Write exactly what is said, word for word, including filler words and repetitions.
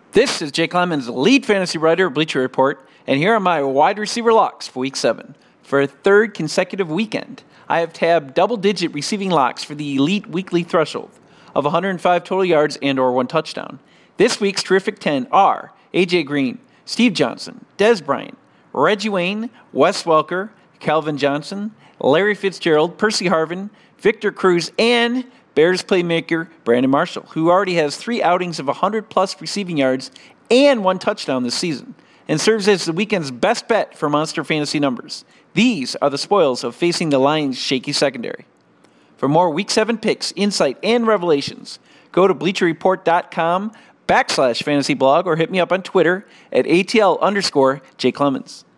This is Jake Clemens, lead fantasy writer of Bleacher Report, and here are my wide receiver locks for Week seven. For a third consecutive weekend, I have tabbed double-digit receiving locks for the elite weekly threshold of one hundred five total yards and or one touchdown. This week's terrific ten are A J Green, Steve Johnson, Dez Bryant, Reggie Wayne, Wes Welker, Calvin Johnson, Larry Fitzgerald, Percy Harvin, Victor Cruz, and Bears playmaker Brandon Marshall, who already has three outings of one hundred plus receiving yards and one touchdown this season, and serves as the weekend's best bet for monster fantasy numbers. These are the spoils of facing the Lions' shaky secondary. For more Week seven picks, insight, and revelations, go to bleacherreport.com backslash fantasy blog or hit me up on Twitter at ATL underscore J Clemens.